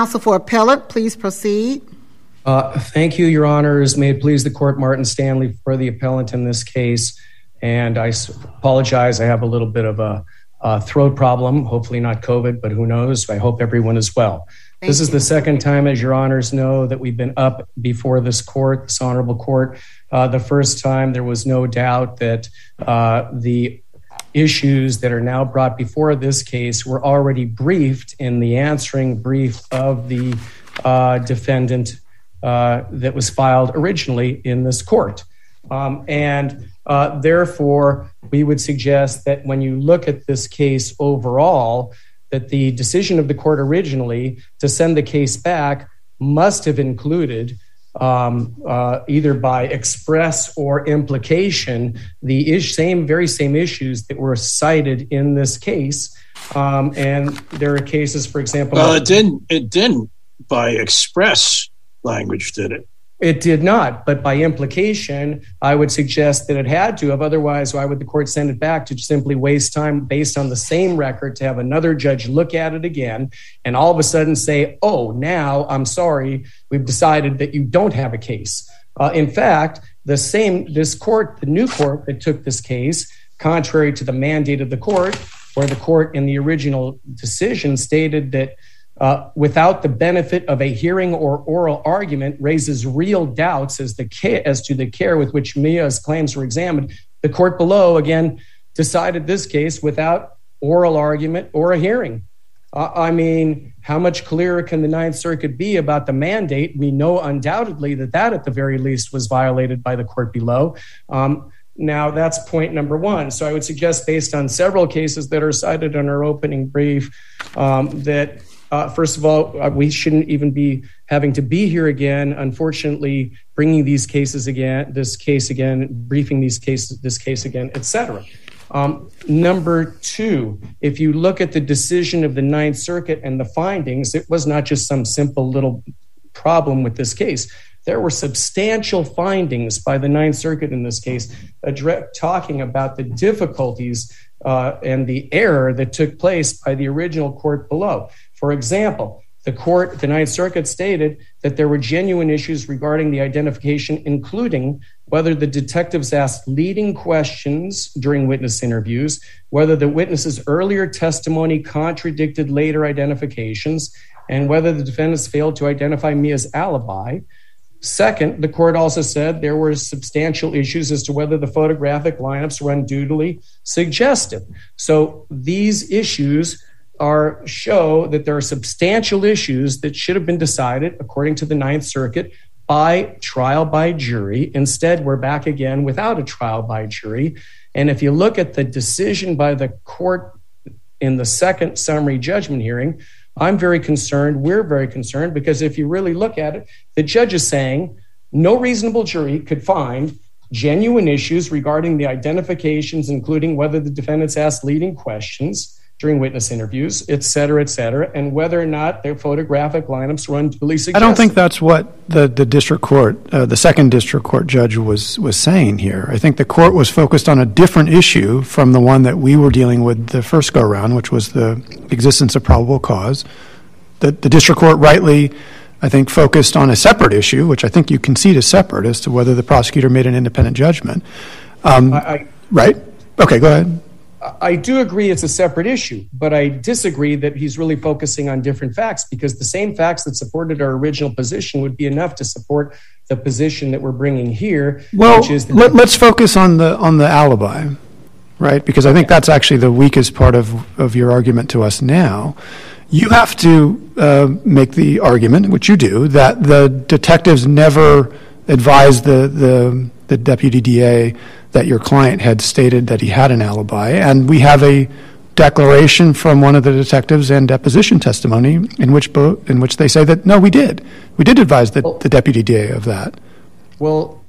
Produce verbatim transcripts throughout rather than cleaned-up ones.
Counsel for Appellate, please proceed. Uh, thank you, Your Honors. May it please the Court, Martin Stanley for the appellant in this case. And I apologize, I have a little bit of a, a throat problem, hopefully not COVID, but who knows? I hope everyone is well. Thank this you. Is the second time, as Your Honors know, that we've been up before this court, this honorable court. Uh, the first time, there was no doubt that uh, the issues that are now brought before this case were already briefed in the answering brief of the uh, defendant uh, that was filed originally in this court. Um, and uh, therefore, we would suggest that when you look at this case overall, that the decision of the court originally to send the case back must have included Um, uh, either by express or implication, the is- same, very same issues that were cited in this case. Um, and there are cases, for example. Well, it didn't. It didn't by express language, did it? It did not, but by implication, I would suggest that it had to have. Otherwise, why would the court send it back to simply waste time based on the same record to have another judge look at it again and all of a sudden say, oh, now I'm sorry, we've decided that you don't have a case. Uh, in fact, the same, this court, the new court that took this case, contrary to the mandate of the court, where the court in the original decision stated that Uh, without the benefit of a hearing or oral argument, raises real doubts as, the ca- as to the care with which Mia's claims were examined. The court below, again, decided this case without oral argument or a hearing. Uh, I mean, how much clearer can the Ninth Circuit be about the mandate? We know undoubtedly that that, at the very least, was violated by the court below. Um, now, that's point number one. So I would suggest, based on several cases that are cited in our opening brief, um, that Uh, first of all, uh, we shouldn't even be having to be here again. Unfortunately, bringing these cases again, this case again, briefing these cases, this case again, et cetera. Um, number two, if you look at the decision of the Ninth Circuit and the findings, it was not just some simple little problem with this case. There were substantial findings by the Ninth Circuit in this case, address, talking about the difficulties uh, and the error that took place by the original court below. For example, the court, the Ninth Circuit stated that there were genuine issues regarding the identification, including whether the detectives asked leading questions during witness interviews, whether the witness's earlier testimony contradicted later identifications, and whether the defendants failed to identify Mia's alibi. Second, the court also said there were substantial issues as to whether the photographic lineups were unduly suggestive. So these issues are show that there are substantial issues that should have been decided, according to the Ninth Circuit, by trial by jury. Instead, we're back again without a trial by jury. And if you look at the decision by the court in the second summary judgment hearing, I'm very concerned, we're very concerned, because if you really look at it, the judge is saying no reasonable jury could find genuine issues regarding the identifications, including whether the defendants asked leading questions during witness interviews, et cetera, et cetera, and whether or not their photographic lineups were unduly suggestive. I don't think that's what the, the district court, uh, the second district court judge was was saying here. I think the court was focused on a different issue from the one that we were dealing with the first go-around, which was the existence of probable cause. The, the district court rightly, I think, focused on a separate issue, which I think you concede is separate, as to whether the prosecutor made an independent judgment. Um, I, I, right? Okay, go ahead. I do agree it's a separate issue, but I disagree that he's really focusing on different facts, because the same facts that supported our original position would be enough to support the position that we're bringing here. Well, which is let, let's focus on the on the alibi, right? Because I think that's actually the weakest part of, of your argument to us now. You have to uh, make the argument, which you do, that the detectives never advised the, the, the deputy D A that your client had stated that he had an alibi, and we have a declaration from one of the detectives and deposition testimony in which bo- in which they say that, no, we did. We did advise the, well, the deputy D A of that. Well,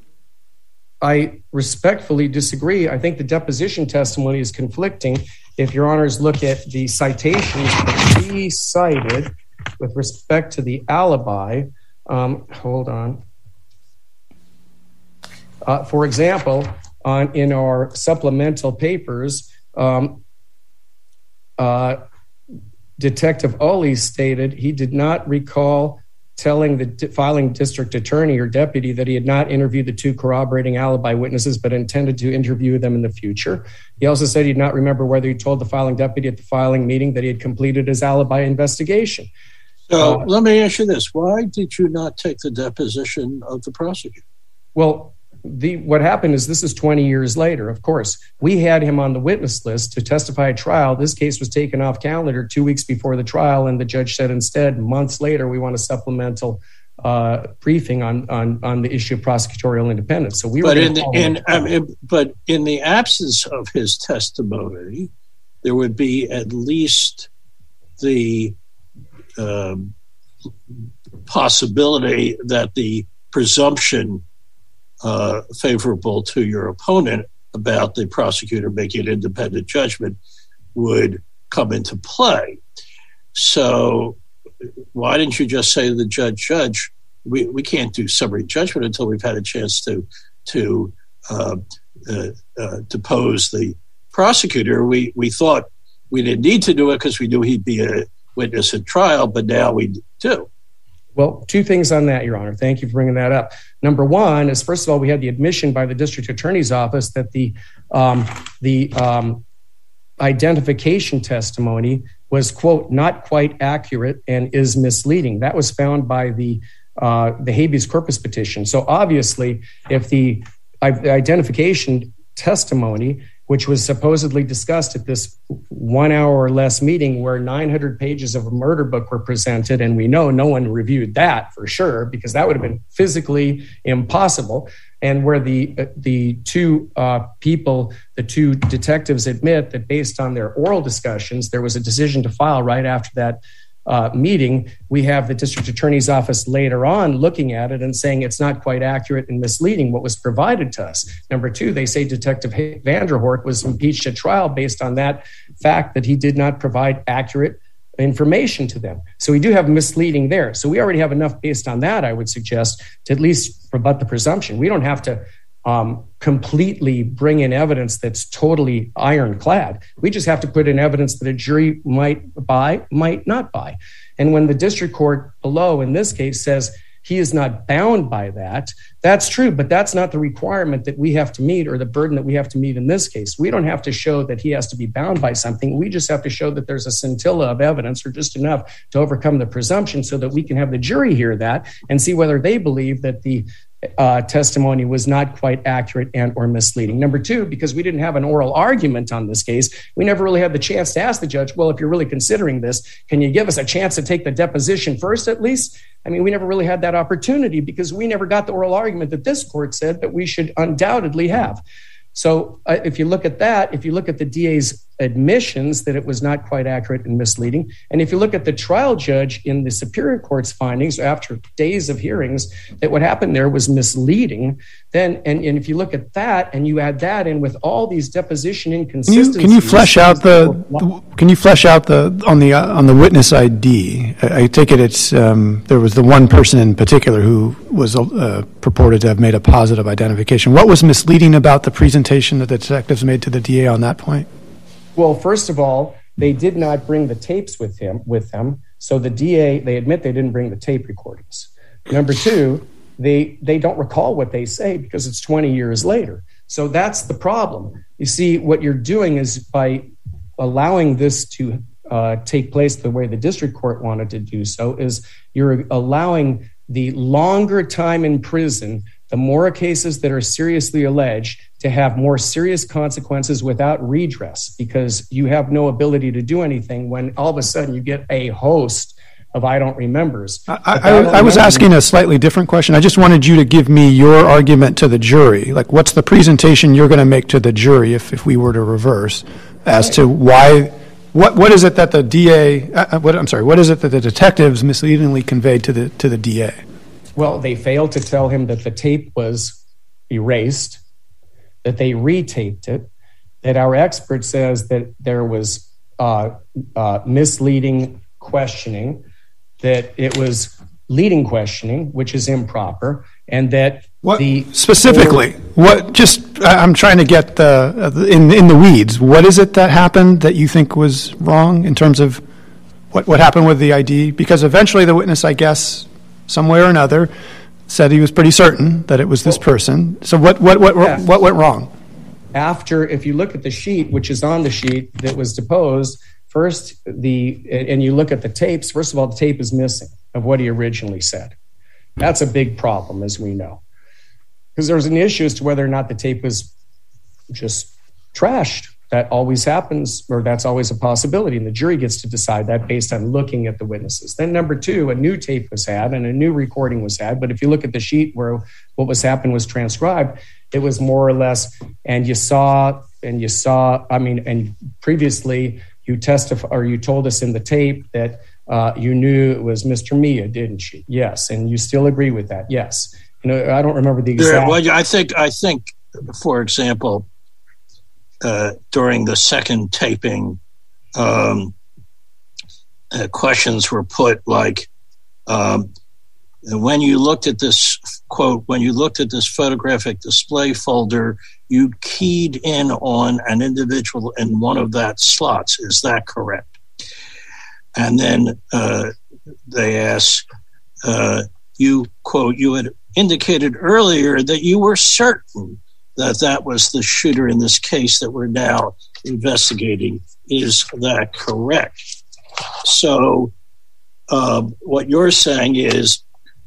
I respectfully disagree. I think the deposition testimony is conflicting. If your honors look at the citations that we cited with respect to the alibi, um, hold on. Uh, for example, on in our supplemental papers, um, uh, Detective Oley stated he did not recall telling the di- filing district attorney or deputy that he had not interviewed the two corroborating alibi witnesses, but intended to interview them in the future. He also said he did not remember whether he told the filing deputy at the filing meeting that he had completed his alibi investigation. So uh, let me ask you this. Why did you not take the deposition of the prosecutor? Well, the what happened is this is twenty years later, of course. We had him on the witness list to testify at trial. This case was taken off calendar two weeks before the trial, and the judge said instead, months later, we want a supplemental uh, briefing on, on on the issue of prosecutorial independence. So we were but in the, call in I mean, but in the absence of his testimony, there would be at least the um, possibility that the presumption Uh, favorable to your opponent about the prosecutor making an independent judgment would come into play. So why didn't you just say to the judge, Judge, we, we can't do summary judgment until we've had a chance to to uh, uh, uh, depose the prosecutor? We we thought we didn't need to do it because we knew he'd be a witness at trial, but now we do. Well, two things on that, Your Honor. Thank you for bringing that up. Number one is, first of all, we had the admission by the district attorney's office that the um, the um, identification testimony was, quote, not quite accurate and is misleading. That was found by the uh, the habeas corpus petition. So obviously, if the, uh, the identification testimony, which was supposedly discussed at this one hour or less meeting where nine hundred pages of a murder book were presented, and we know no one reviewed that for sure, because that would have been physically impossible, and where the uh, the two uh, people, the two detectives admit that based on their oral discussions, there was a decision to file right after that Uh, meeting. We have the district attorney's office later on looking at it and saying it's not quite accurate and misleading what was provided to us. Number two, they say Detective Vanderhorst was impeached at trial based on that fact that he did not provide accurate information to them. So we do have misleading there. So we already have enough based on that, I would suggest, to at least rebut the presumption. We don't have to Um, completely bring in evidence that's totally ironclad. We just have to put in evidence that a jury might buy, might not buy. And when the district court below, in this case, says he is not bound by that, that's true, but that's not the requirement that we have to meet or the burden that we have to meet in this case. We don't have to show that he has to be bound by something. We just have to show that there's a scintilla of evidence or just enough to overcome the presumption so that we can have the jury hear that and see whether they believe that the Uh, testimony was not quite accurate and or misleading. Number two, because we didn't have an oral argument on this case, we never really had the chance to ask the judge, well, if you're really considering this, can you give us a chance to take the deposition first at least? I mean, we never really had that opportunity because we never got the oral argument that this court said that we should undoubtedly have. So uh, if you look at that, if you look at the D A's admissions that it was not quite accurate and misleading, and if you look at the trial judge in the Superior Court's findings after days of hearings that what happened there was misleading, then and, and if you look at that and you add that in with all these deposition inconsistencies, can you, can you flesh out the, the can you flesh out the on the uh, on the witness I D? I, I take it it's um, there was the one person in particular who was uh, purported to have made a positive identification. What was misleading about the presentation that the detectives made to the D A on that point? Well, first of all, they did not bring the tapes with him with them. So the D A, they admit they didn't bring the tape recordings. Number two, they they don't recall what they say because it's twenty years later. So that's the problem. You see, what you're doing is by allowing this to uh, take place the way the district court wanted to do so, is you're allowing the longer time in prison, the more cases that are seriously alleged, to have more serious consequences without redress, because you have no ability to do anything when all of a sudden you get a host of I don't remembers. I, I, I was asking a slightly different question. I just wanted you to give me your argument to the jury. Like, what's the presentation you're going to make to the jury if, if we were to reverse as to why, what what is it that the D A, uh, what, I'm sorry, what is it that the detectives misleadingly conveyed to the to the D A? Well, they failed to tell him that the tape was erased, that they retaped it, that our expert says that there was uh, uh, misleading questioning, that it was leading questioning, which is improper, and that what, the specifically, or, what? Just I'm trying to get the in in the weeds. What is it that happened that you think was wrong in terms of what, what happened with the I D? Because eventually the witness, I guess, some way or another, said he was pretty certain that it was this person. So what what what Yeah. what went wrong? After, if you look at the sheet, which is on the sheet that was deposed, first the and you look at the tapes. First of all, the tape is missing of what he originally said. That's a big problem, as we know, because there's an issue as to whether or not the tape was just trashed. That always happens, or that's always a possibility, and the jury gets to decide that based on looking at the witnesses. Then number two, a new tape was had and a new recording was had, but if you look at the sheet where what was happened was transcribed, it was more or less, and you saw, and you saw, I mean, and previously you testify, or you told us in the tape that uh, you knew it was Mister Mia, didn't you? Yes, and you still agree with that? Yes. You know, I don't remember the exact. Yeah, well, I think, I think, for example, Uh, during the second taping, um, uh, questions were put like, um, when you looked at this, quote, when you looked at this photographic display folder, you keyed in on an individual in one of that slots. Is that correct? And then uh, they asked, uh, you, quote, you had indicated earlier that you were certain that that was the shooter in this case that we're now investigating. Is that correct? So uh, what you're saying is,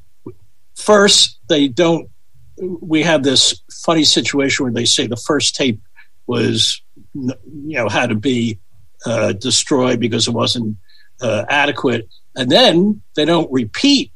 first, they don't, we have this funny situation where they say the first tape was, you know, had to be uh, destroyed because it wasn't uh, adequate. And then they don't repeat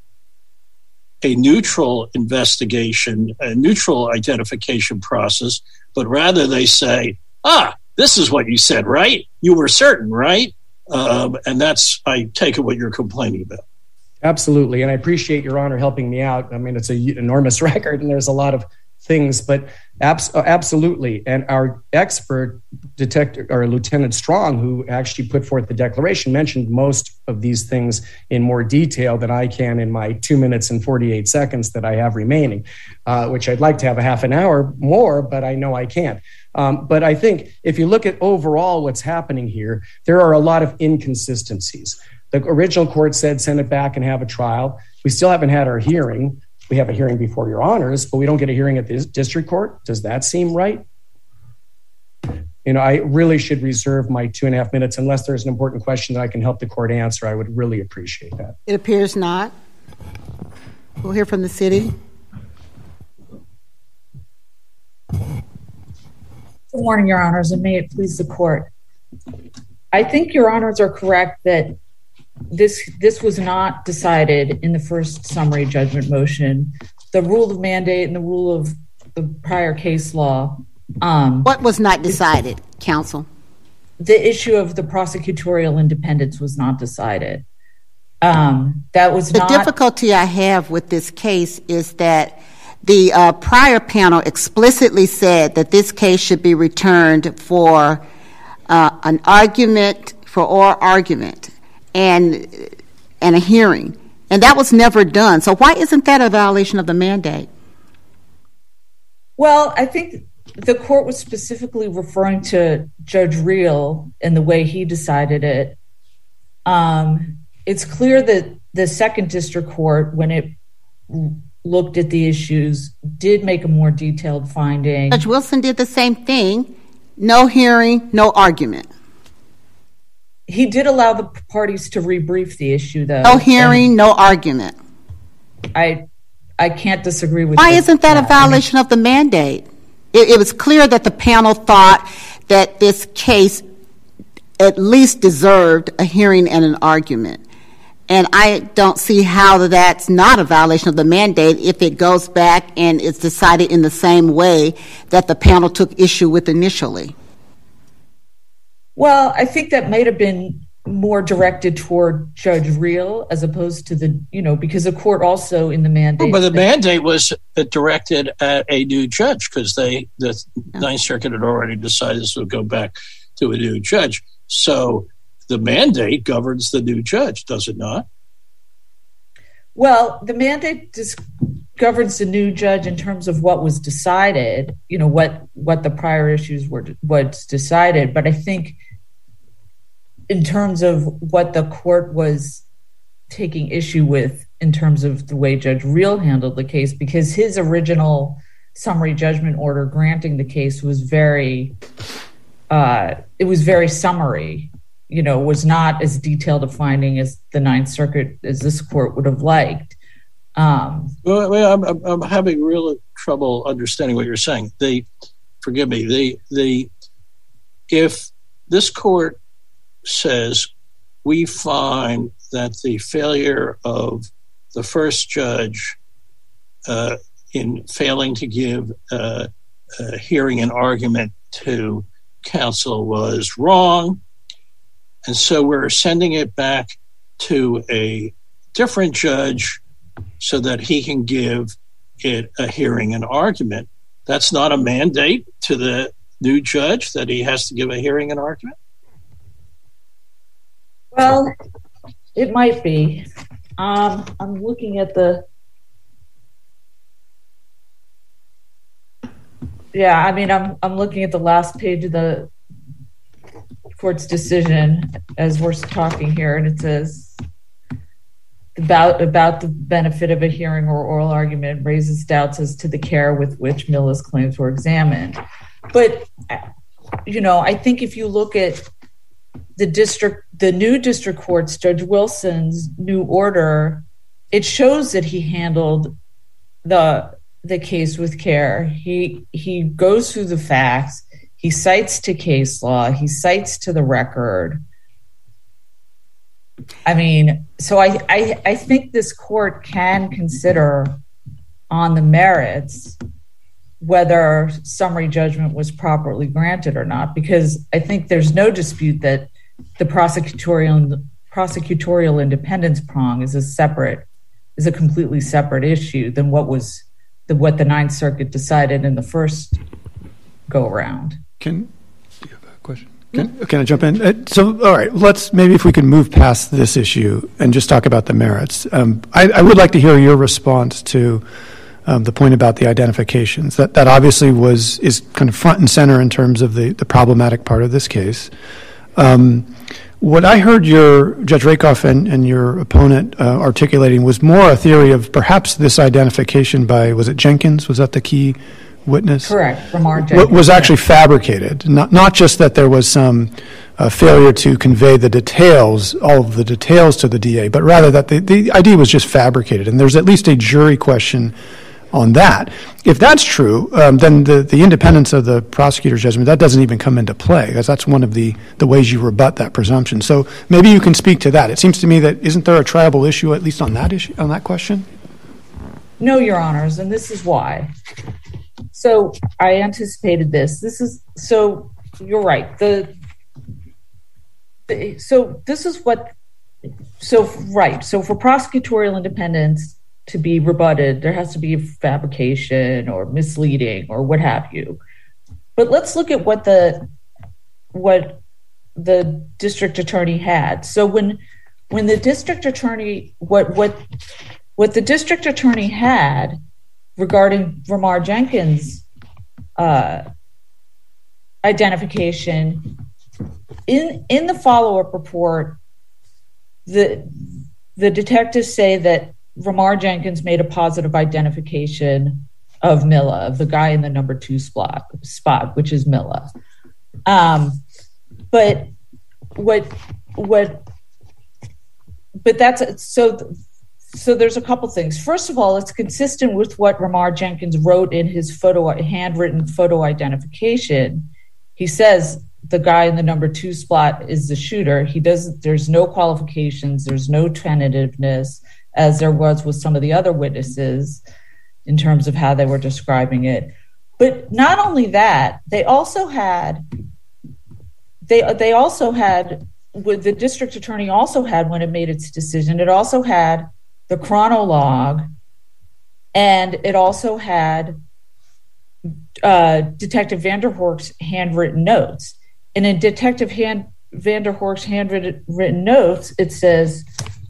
a neutral investigation, a neutral identification process, but rather they say, ah, this is what you said, right? You were certain, right? Um, and that's, I take it, what you're complaining about. Absolutely. And I appreciate Your Honor helping me out. I mean, it's an enormous record and there's a lot of things, but abs- absolutely. And our expert detective, or Lieutenant Strong, who actually put forth the declaration, mentioned most of these things in more detail than I can in my two minutes and forty-eight seconds that I have remaining, uh, which I'd like to have a half an hour more, but I know I can't. Um, but I think if you look at overall what's happening here, there are a lot of inconsistencies. The original court said send it back and have a trial. We still haven't had our hearing. We have a hearing before Your Honors, but we don't get a hearing at the district court. Does that seem right? You know, I really should reserve my two and a half minutes unless there's an important question that I can help the court answer. I would really appreciate that. It appears not. We'll hear from the city. Good morning, Your Honors, and may it please the court. I think Your Honors are correct that this this was not decided in the first summary judgment motion. The rule of mandate and the rule of the prior case law. Um, what was not decided, counsel? The issue of the prosecutorial independence was not decided. Um, that was the not. The difficulty I have with this case is that the uh, prior panel explicitly said that this case should be returned for uh, an argument, for oral argument, and and a hearing. And that was never done. So why isn't that a violation of the mandate? Well, I think the court was specifically referring to Judge Reel and the way he decided it. Um, it's clear that the second district court, when it looked at the issues, did make a more detailed finding. Judge Wilson did the same thing. No hearing, no argument. He did allow the parties to rebrief the issue, though. No hearing, no argument. I I can't disagree with Why this, isn't that a violation of the mandate? It, it was clear that the panel thought that this case at least deserved a hearing and an argument. And I don't see how that's not a violation of the mandate if it goes back and it's decided in the same way that the panel took issue with initially. Well, I think that might have been more directed toward Judge Reel as opposed to the, you know, because the court also in the mandate. Well, but the mandate was directed at a new judge because they, the yeah. Ninth Circuit had already decided this would go back to a new judge. So the mandate governs the new judge, does it not? Well, the mandate dis- governs the new judge in terms of what was decided, you know, what, what the prior issues were, what's decided. But I think in terms of what the court was taking issue with in terms of the way Judge Reel handled the case, because his original summary judgment order granting the case was very, uh, it was very summary, you know, was not as detailed a finding as the Ninth Circuit, as this court would have liked. Um, well, I'm, I'm, I'm having real trouble understanding what you're saying. They, forgive me, they, they, if this court says we find that the failure of the first judge uh, in failing to give uh, a hearing and argument to counsel was wrong, and so we're sending it back to a different judge so that he can give it a hearing and argument. That's not a mandate to the new judge that he has to give a hearing and argument? Well, it might be. Um, I'm looking at the... Yeah, I mean, I'm I'm looking at the last page of the court's decision as we're talking here, and it says about about the benefit of a hearing or oral argument raises doubts as to the care with which Milla's claims were examined. But, you know, I think if you look at the district, the new district court's, Judge Wilson's new order, it shows that he handled the the case with care. He he goes through the facts. He cites to case law. He cites to the record. I mean, so I, I, I think this court can consider on the merits whether summary judgment was properly granted or not, because I think there's no dispute that the prosecutorial prosecutorial independence prong is a separate, is a completely separate issue than what was the what the Ninth Circuit decided in the first go around. Can do you have a question? Can, can I jump in? Uh, so, all right, let's maybe if we can move past this issue and just talk about the merits. Um, I, I would like to hear your response to um, the point about the identifications. That that obviously was is kind of front and center in terms of the, the problematic part of this case. Um, what I heard your Judge Rakoff and, and your opponent uh, articulating was more a theory of perhaps this identification by, was it Jenkins? Was that the key witness? Correct. Ramar Jenkins was actually fabricated. Not not just that there was some uh, failure to convey the details, all of the details to the D A, but rather that the, the idea was just fabricated. And there's at least a jury question on that. If that's true, um, then the, the independence of the prosecutor's judgment, that doesn't even come into play, because that's one of the, the ways you rebut that presumption. So maybe you can speak to that. It seems to me that isn't there a triable issue, at least on that issue, on that question? No, Your Honors, and this is why. So I anticipated this. This is so you're right. The, the so this is what so right. So for prosecutorial independence to be rebutted, there has to be fabrication or misleading or what have you. But let's look at what the what the district attorney had. So when when the district attorney what what what the district attorney had regarding Ramar Jenkins' uh, identification, in in the follow-up report, the the detectives say that Ramar Jenkins made a positive identification of Milla, of the guy in the number two spot, spot which is Milla. Um, but what what but that's so. So there's a couple things. First of all, it's consistent with what Ramar Jenkins wrote in his photo, handwritten photo identification. He says the guy in the number two spot is the shooter. He doesn't. There's no qualifications. There's no tentativeness, as there was with some of the other witnesses in terms of how they were describing it. But not only that, they also had. They they also had. With the district attorney also had when it made its decision. It also had the chronologue, and it also had uh, Detective Vanderhorst's handwritten notes. And in Detective hand, Vanderhorst's handwritten notes, it says,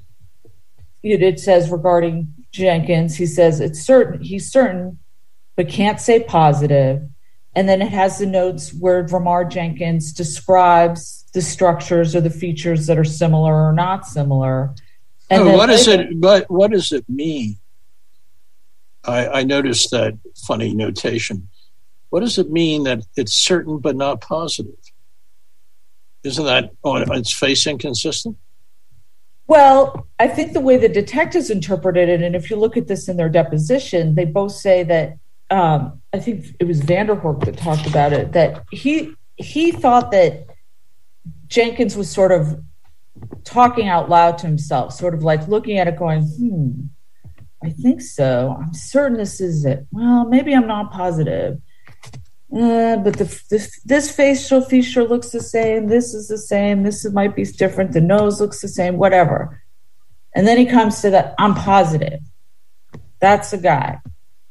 it, it says regarding Jenkins, he says it's certain, he's certain, but can't say positive. And then it has the notes where Ramar Jenkins describes the structures or the features that are similar or not similar. And oh, what is it? But what does it mean? I, I noticed that funny notation. What does it mean that it's certain but not positive? Isn't that on its face inconsistent? Well, I think the way the detectives interpreted it, and if you look at this in their deposition, they both say that, um, I think it was Vanderhoek that talked about it, that he he thought that Jenkins was sort of talking out loud to himself, sort of like looking at it going, hmm, I think so. I'm certain this is it. Well, maybe I'm not positive. Uh, but the, this, this facial feature looks the same. This is the same. This might be different. The nose looks the same, whatever. And then he comes to that, I'm positive. That's the guy.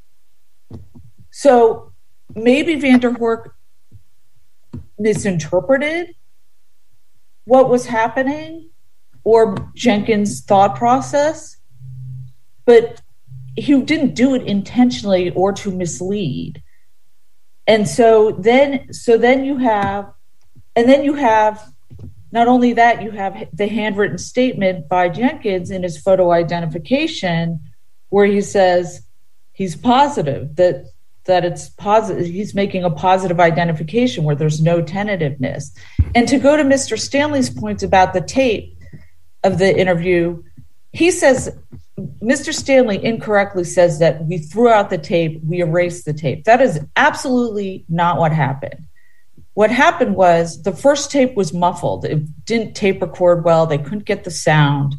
So maybe Vanderhoek misinterpreted what was happening or Jenkins' thought process, but he didn't do it intentionally or to mislead. And so then, so then you have, and then you have, not only that, you have the handwritten statement by Jenkins in his photo identification, where he says he's positive, that that it's positive. He's making a positive identification where there's no tentativeness. And to go to Mister Stanley's point about the tape of the interview, he says, Mister Stanley incorrectly says that we threw out the tape, we erased the tape. That is absolutely not what happened. What happened was the first tape was muffled. It didn't tape record well. They couldn't get the sound,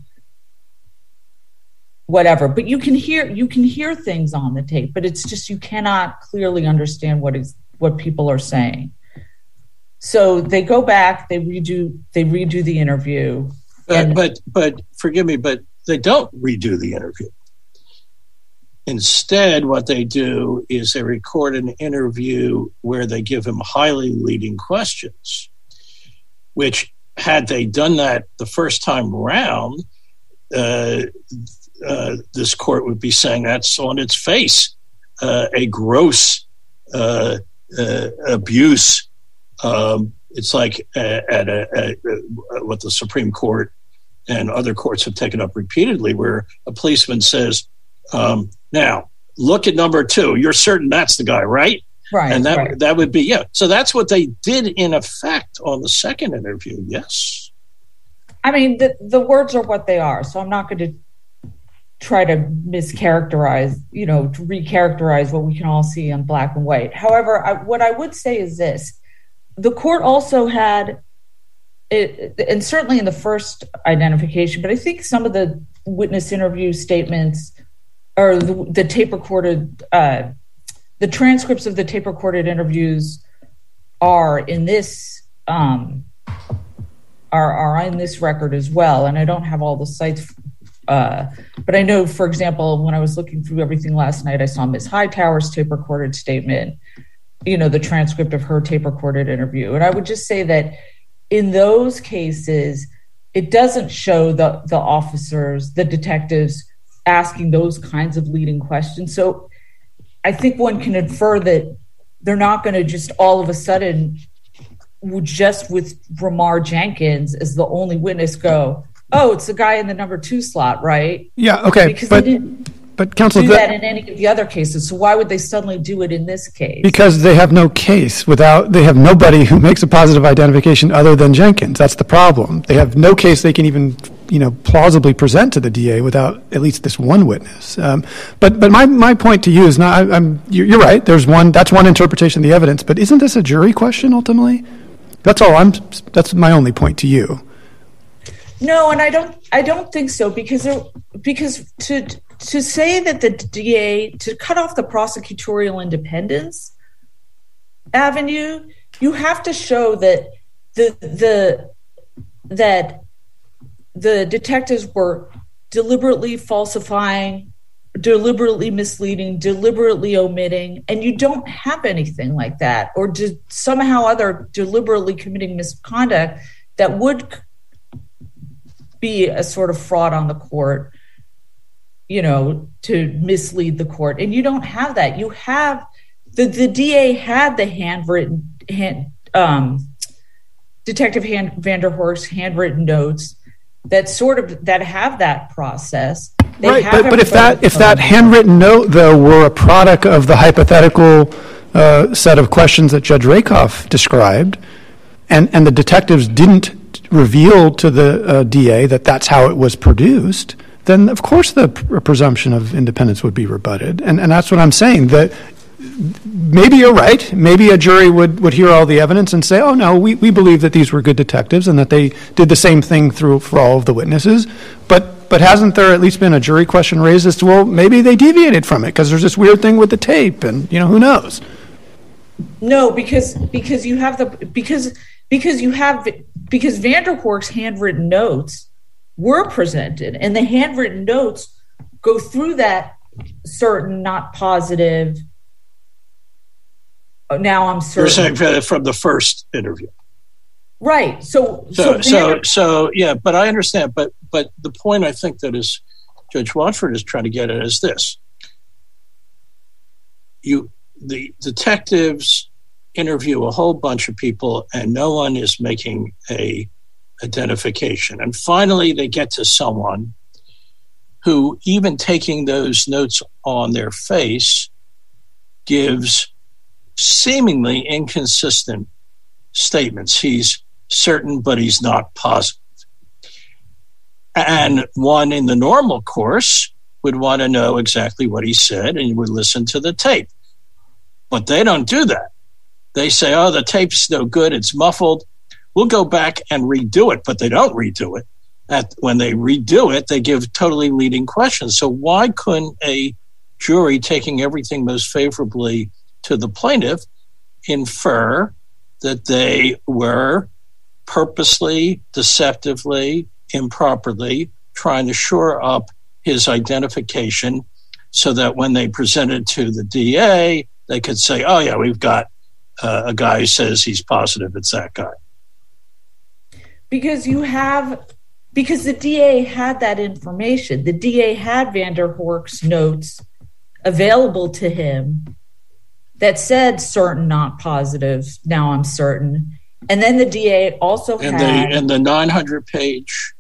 whatever. But you can hear you can hear things on the tape, but it's just you cannot clearly understand what is what people are saying. So they go back, they redo they redo the interview. And- but but but forgive me, but they don't redo the interview. Instead, what they do is they record an interview where they give him highly leading questions, which had they done that the first time around, uh, uh, this court would be saying that's on its face uh, a gross uh, uh, abuse. Um, it's like uh, at a, a, a, what the Supreme Court and other courts have taken up repeatedly, where a policeman says, um, now, look at number two. You're certain that's the guy, right? Right. And that right. that would be, yeah. So that's what they did in effect on the second interview, yes. I mean, the, the words are what they are, so I'm not going to try to mischaracterize, you know, to recharacterize what we can all see in black and white. However, I, what I would say is this. The court also had, it, and certainly in the first identification, but I think some of the witness interview statements or the, the tape recorded, uh, the transcripts of the tape recorded interviews are in this, um, are, are in this record as well. And I don't have all the sites, uh, but I know, for example, when I was looking through everything last night, I saw Miz Hightower's tape recorded statement, you know, the transcript of her tape recorded interview. And I would just say that in those cases, it doesn't show the, the officers, the detectives asking those kinds of leading questions. So I think one can infer that they're not going to just all of a sudden, just with Ramar Jenkins as the only witness, go, oh, it's the guy in the number two slot, right? Yeah, okay. Because but- they didn't But counsel, do that in any of the other cases. So why would they suddenly do it in this case? Because they have no case without, they have nobody who makes a positive identification other than Jenkins. That's the problem. They have no case they can even, you know, plausibly present to the D A without at least this one witness. Um, but but my, my point to you is not, I, I'm, you're right, there's one, that's one interpretation of the evidence, but isn't this a jury question ultimately? That's all I'm, that's my only point to you. No, and I don't I don't think so, because there, because to to say that the D A, to cut off the prosecutorial independence avenue, you have to show that the the that the detectives were deliberately falsifying, deliberately misleading, deliberately omitting, and you don't have anything like that, or de- somehow other deliberately committing misconduct that would be a sort of fraud on the court, you know, to mislead the court. And you don't have that. You have the, the D A had the handwritten, hand, um, Detective hand, Vanderhorst's handwritten notes that sort of, that have that process. They right, but, but if that if that handwritten note, though, were a product of the hypothetical uh, set of questions that Judge Rakoff described, and, and the detectives didn't reveal to the uh, D A that that's how it was produced, then of course the pr- presumption of independence would be rebutted. And, and that's what I'm saying, that maybe you're right. Maybe a jury would, would hear all the evidence and say, oh, no, we, we believe that these were good detectives and that they did the same thing through for all of the witnesses. But but hasn't there at least been a jury question raised as to, well, maybe they deviated from it because there's this weird thing with the tape and, you know, who knows? No, because because you have the because because you have because Vanderhorst's handwritten notes were presented, and the handwritten notes go through that certain, not positive. Now I'm certain. You're saying from the first interview, right? So, so, so, so, so, yeah. But I understand. But, but the point I think that is Judge Watford is trying to get at is this: you, the detectives, interview a whole bunch of people, and no one is making a identification. And finally, they get to someone who, even taking those notes on their face, gives seemingly inconsistent statements. He's certain, but he's not positive. And one in the normal course would want to know exactly what he said and would listen to the tape. But they don't do that. They say, oh, the tape's no good, it's muffled. We'll go back and redo it, but they don't redo it. At, when they redo it, they give totally leading questions. So why couldn't a jury, taking everything most favorably to the plaintiff, infer that they were purposely, deceptively, improperly trying to shore up his identification so that when they presented to the D A, they could say, oh, yeah, we've got uh, a guy who says he's positive it's that guy. Because you have, because the D A had that information. The D A had Vanderhorst's notes available to him that said certain, not positive, now I'm certain. And then the D A also and had... The, and the nine hundred page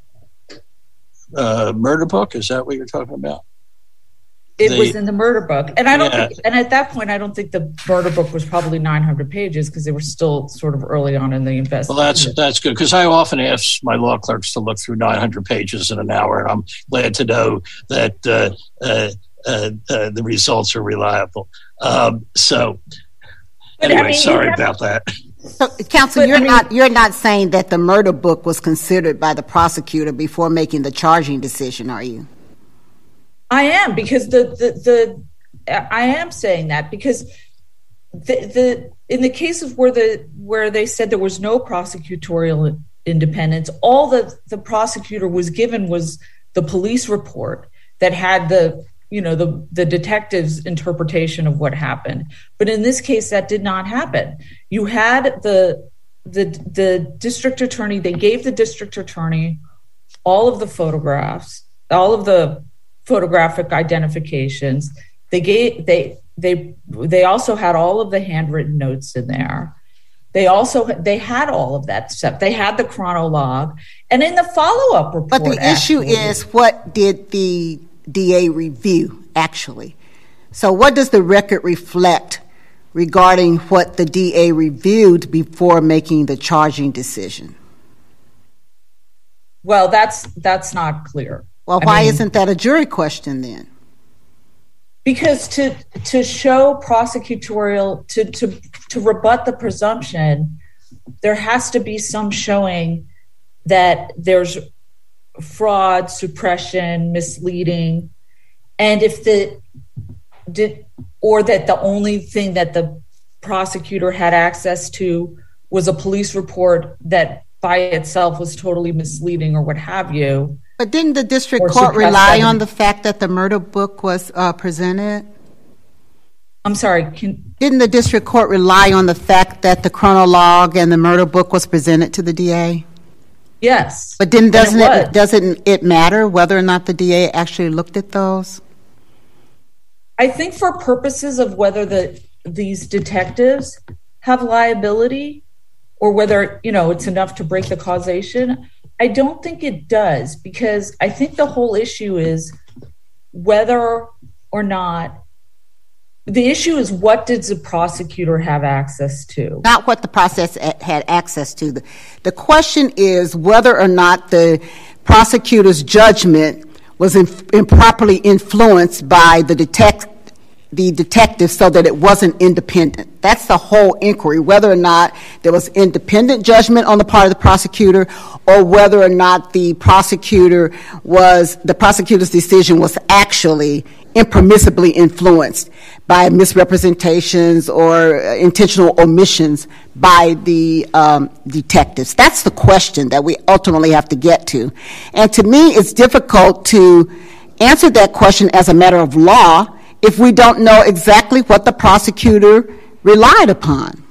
uh, murder book, is that what you're talking about? It the, was in the murder book. And I don't yeah. think, and at that point, I don't think the murder book was probably nine hundred pages because they were still sort of early on in the investigation. Well, that's, that's good, because I often ask my law clerks to look through nine hundred pages in an hour, and I'm glad to know that uh, uh, uh, uh, the results are reliable. Um, so, but, anyway, I mean, sorry have, about that. So, counsel, but, you're I mean, not you're not saying that the murder book was considered by the prosecutor before making the charging decision, are you? I am, because the the, the I am saying that because the the in the cases where the where they said there was no prosecutorial independence, all that the prosecutor was given was the police report that had the you know, the, the detective's interpretation of what happened. But in this case, that did not happen. You had the, the, the district attorney, they gave the district attorney all of the photographs, all of the photographic identifications. They gave, they, they, they also had all of the handwritten notes in there. They also, they had all of that stuff. They had the chronologue. And in the follow-up report... But the issue actually, is, what did the D A review, actually? So what does the record reflect regarding what the D A reviewed before making the charging decision? Well, that's that's not clear. Well, I why mean, isn't that a jury question then? Because to to show prosecutorial, to, to, to rebut the presumption, there has to be some showing that there's fraud, suppression, misleading, and if the did or that the only thing that the prosecutor had access to was a police report that by itself was totally misleading or what have you. But didn't the district court rely on the fact that the murder book was uh, presented? I'm sorry. Can, didn't the district court rely on the fact that the chronologue and the murder book was presented to the D A? Yes. But then doesn't it, it doesn't it matter whether or not the D A actually looked at those? I think for purposes of whether the these detectives have liability or whether, you know, it's enough to break the causation. I don't think it does, because I think the whole issue is whether or not the issue is what did the prosecutor have access to? Not what the process had access to. The, the question is whether or not the prosecutor's judgment was in, improperly influenced by the detect, the detective so that it wasn't independent. That's the whole inquiry, whether or not there was independent judgment on the part of the prosecutor or whether or not the prosecutor was, the prosecutor's decision was actually impermissibly influenced by misrepresentations or intentional omissions by the um, detectives. That's the question that we ultimately have to get to. And to me, it's difficult to answer that question as a matter of law if we don't know exactly what the prosecutor relied upon.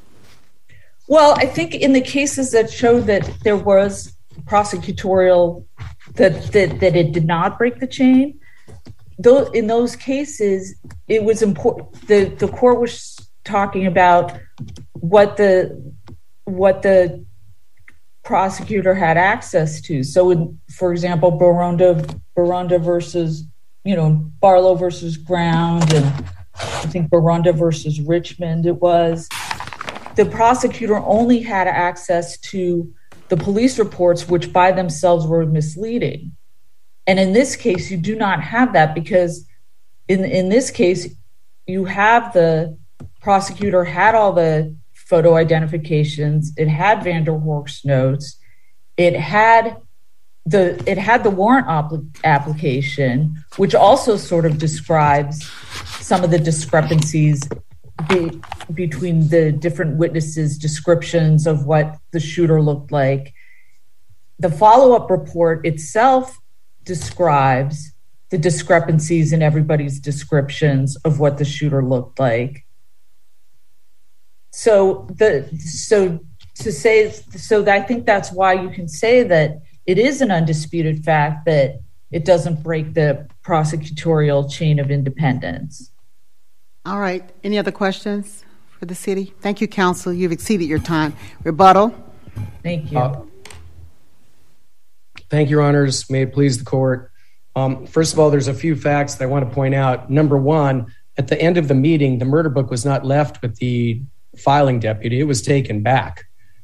Well, I think in the cases that showed that there was prosecutorial, that that, that it did not break the chain, those, in those cases, it was important. The, the court was talking about what the what the prosecutor had access to. So, in, for example, Baronda Baronda versus, you know, Barlow versus Ground, and I think Baronda versus Richmond, it was, the prosecutor only had access to the police reports, which by themselves were misleading. And in this case, you do not have that, because in, in this case, you have the prosecutor had all the photo identifications, it had Vanderhoek's notes, it had the it had the warrant op- application, which also sort of describes some of the discrepancies be, between the different witnesses' descriptions of what the shooter looked like. The follow-up report itself describes the discrepancies in everybody's descriptions of what the shooter looked like. So the so to say so I think that's why you can say that it is an undisputed fact that it doesn't break the prosecutorial chain of independence. All right. Any other questions for the city? Thank you, counsel. You've exceeded your time. Rebuttal. Thank you. Uh, thank you, Your Honors. May it please the court. Um, first of all, there's a few facts that I want to point out. Number one, at the end of the meeting, the murder book was not left with the filing deputy. It was taken back.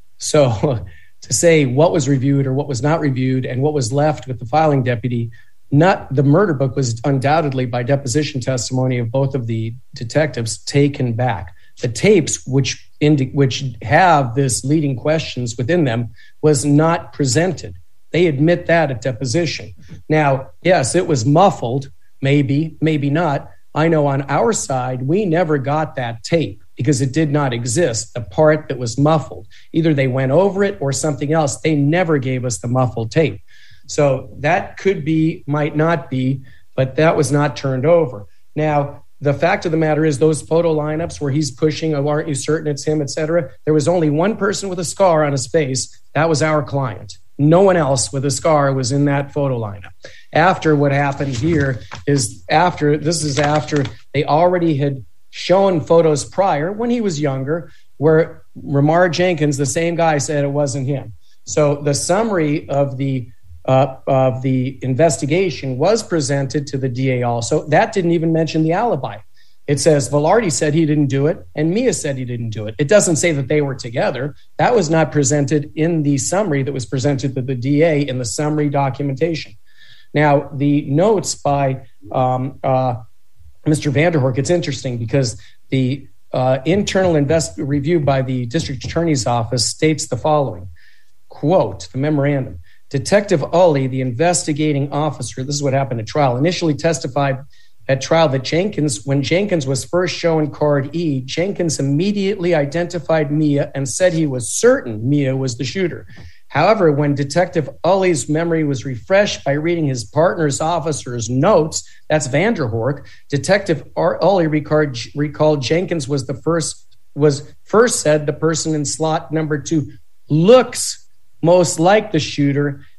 So to say what was reviewed or what was not reviewed and what was left with the filing deputy, not the murder book was undoubtedly, by deposition testimony of both of the detectives, taken back. The tapes, which indi- which have this leading questions within them, was not presented. They admit that at deposition. Now, yes, it was muffled, maybe, maybe not. I know on our side, we never got that tape because it did not exist, the part that was muffled. Either they went over it or something else. They never gave us the muffled tape. So that could be, might not be, but that was not turned over. Now, the fact of the matter is those photo lineups where he's pushing, oh, aren't you certain it's him, et cetera, there was only one person with a scar on his face. That was our client. No one else with a scar was in that photo lineup. After what happened here is after, this is after they already had shown photos prior when he was younger where Ramar Jenkins, the same guy, said it wasn't him. So the summary of the uh, of the investigation was presented to the D A also. That didn't even mention the alibi. It says Velarde said he didn't do it and Mia said he didn't do it. It doesn't say that they were together. That was not presented in the summary that was presented to the D A in the summary documentation. Now, the notes by um, uh, Mister Vanderhoek, it's interesting because the uh, internal invest- review by the district attorney's office states the following, quote, the memorandum, Detective Ully, the investigating officer, this is what happened at trial, initially testified at trial that Jenkins, when Jenkins was first shown card E, Jenkins immediately identified Mia and said he was certain Mia was the shooter. However, when Detective Ully's memory was refreshed by reading his partner's officer's notes, that's Vanderhoek, Detective Ully recalled, recalled Jenkins was the first, was first said the person in slot number two looks most like the shooter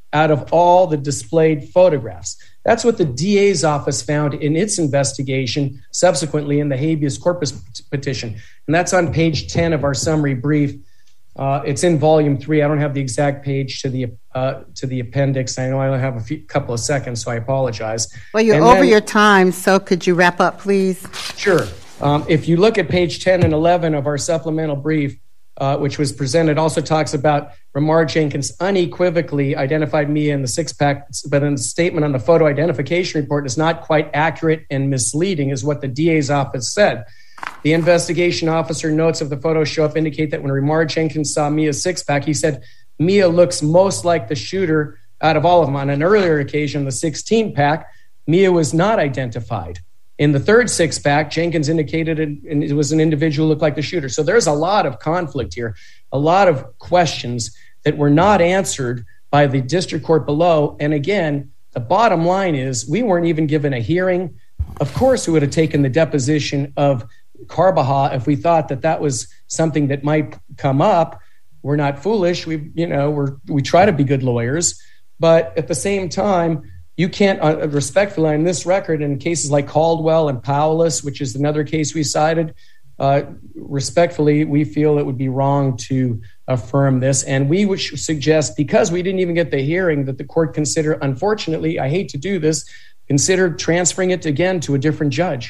out of all the displayed photographs. That's what the D A's office found in its investigation, subsequently in the habeas corpus petition. And that's on page ten of our summary brief. Uh, it's in volume three. I don't have the exact page to the uh, to the appendix. I know I only have a few, couple of seconds, so I apologize. Well, you're and over then, your time, so could you wrap up, please? Sure. Um, if you look at page ten and eleven of our supplemental brief, uh, which was presented, also talks about Ramar Jenkins unequivocally identified Mia in the six-pack, but in the statement on the photo identification report is not quite accurate and misleading, is what the D A's office said. The investigation officer notes of the photo show up indicate that when Ramar Jenkins saw Mia's six-pack, he said, Mia looks most like the shooter out of all of them. On an earlier occasion, the sixteen-pack, Mia was not identified. In the third six-pack, Jenkins indicated it, and it was an individual who looked like the shooter. So there's a lot of conflict here, a lot of questions that were not answered by the district court below. And again, the bottom line is we weren't even given a hearing. Of course, we would have taken the deposition of Carbaha if we thought that that was something that might come up. We're not foolish. We, you know, we're, we try to be good lawyers, but at the same time, you can't, uh, respectfully, on this record, in cases like Caldwell and Powless, which is another case we cited, uh, respectfully, we feel it would be wrong to affirm this. And we would suggest, because we didn't even get the hearing, that the court consider, unfortunately, I hate to do this, consider transferring it again to a different judge.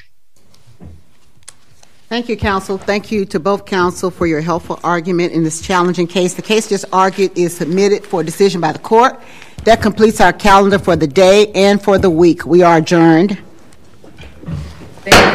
Thank you, counsel. Thank you to both counsel for your helpful argument in this challenging case. The case just argued is submitted for decision by the court. That completes our calendar for the day and for the week. We are adjourned. Thank you.